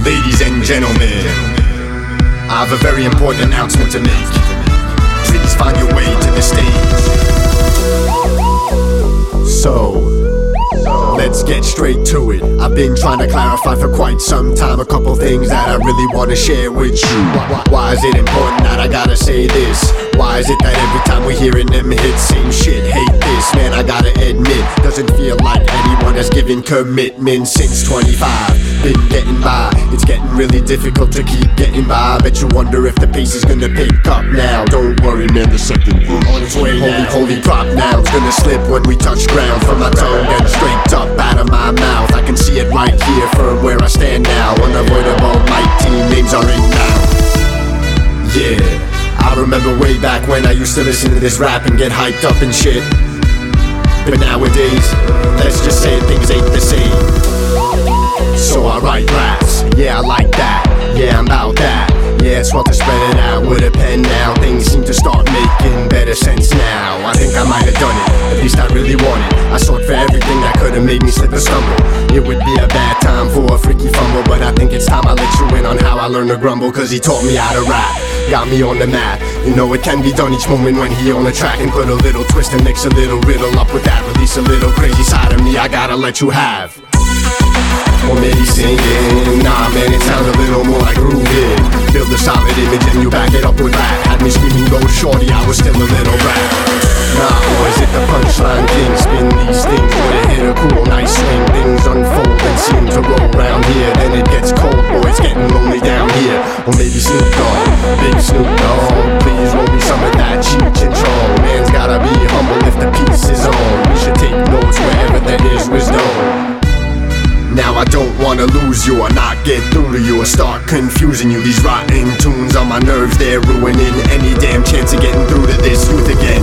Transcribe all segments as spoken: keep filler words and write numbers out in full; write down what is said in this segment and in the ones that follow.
Ladies and gentlemen, I have a very important announcement to make. Please find your way to the stage. So, let's get straight to it. I've been trying to clarify for quite some time a couple things that I really want to share with you. Why, why is it important that I gotta say this? Why is it that every time we're hearing them hits, same shit, hate this? Man, I gotta admit, doesn't feel like anyone has given commitment since twenty-five. Been getting by, it's getting really difficult to keep getting by. Bet you wonder if the pace is gonna pick up now. Don't worry man, the second verse on its way now. Holy, holy crap now, it's gonna slip when we touch ground. From my tongue and straight up out of my mouth, I can see it right here from where I stand now. Unavoidable, my team names are in now. Yeah, I remember way back when I used to listen to this rap and get hyped up and shit. But nowadays, let's just say things ain't the same. So I write raps, yeah I like that, yeah I'm about that. Yeah, it's swell to spread it out with a pen now. Things seem to start making better sense now. I think I might have done it, at least I really want it. I sought for everything that could have made me slip or stumble. It would be a bad time for a freaky fumble, but I think it's time I let you in on how I learned to grumble. Cause he taught me how to rap, got me on the map. You know it can be done each moment when he on the track. And put a little twist and mix a little riddle up with that. Release a little crazy side of me I gotta let you have. Or maybe singing, nah man it sounds a little more like grooving. Build a solid image and you back it up with rap. Had me screaming go shorty, I was still a little rap. Nah, or is it the punchline king? Spin these things with a hit a cool nice swing. Things unfold and seem to roll round here. Then it gets cold, boy it's getting lonely down here. Or maybe Snoop Dogg, big Snoop Dogg. Please roll me some of that Cheech and Chong. Man's gotta be humble if the piece is on. We should take notes wherever there is wisdom. Now I don't wanna lose you or not get through to you or start confusing you. These rotten tunes on my nerves, they're ruining any damn chance of getting through to this youth again.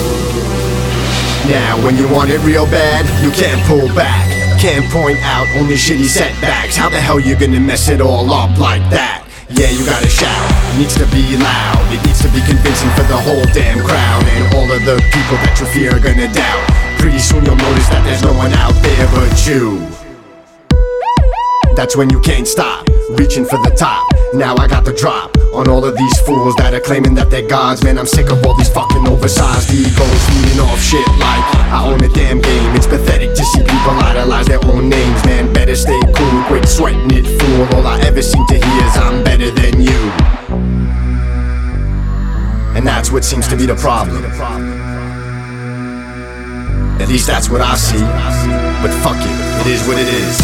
Now when you want it real bad, you can't pull back. Can't point out only shitty setbacks. How the hell you gonna mess it all up like that? Yeah, you gotta shout, it needs to be loud. It needs to be convincing for the whole damn crowd. And all of the people that you fear are gonna doubt. Pretty soon you'll notice that there's no one out there but you. That's when you can't stop, reaching for the top. Now I got the drop on all of these fools that are claiming that they're gods. Man, I'm sick of all these fucking oversized egos feeding off shit like I own a damn game. It's pathetic to see people idolize their own names. Man, better stay cool, quit sweating it, fool. All I ever seem to hear is I'm better than you. And that's what seems to be the problem. At least that's what I see. But fuck it, it is what it is.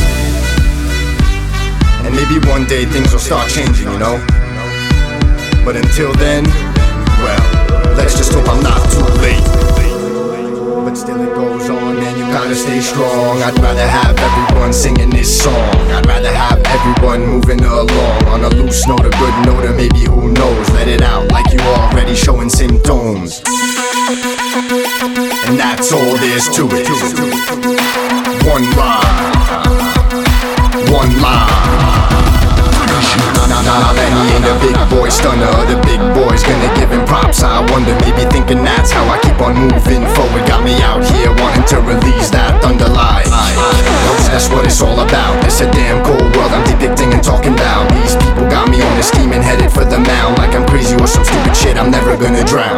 And maybe one day things will start changing, you know. But until then, well, let's just hope I'm not too late. But still it goes on, man, you gotta stay strong. I'd rather have everyone singing this song. I'd rather have everyone moving along on a loose note, a good note, or maybe who knows. Let it out like you already showing symptoms. And that's all there's to it. One rhyme, one line. Nah, that he ain't a big boy stunner. The big boy's gonna give him props. I wonder, maybe thinking that's how I keep on moving forward. Got me out here wanting to release that thunder light. That's what it's all about. It's a damn cold world I'm depicting and talking about. These people got me on a scheme and headed for the mound. Like I'm crazy or some stupid shit I'm never gonna drown.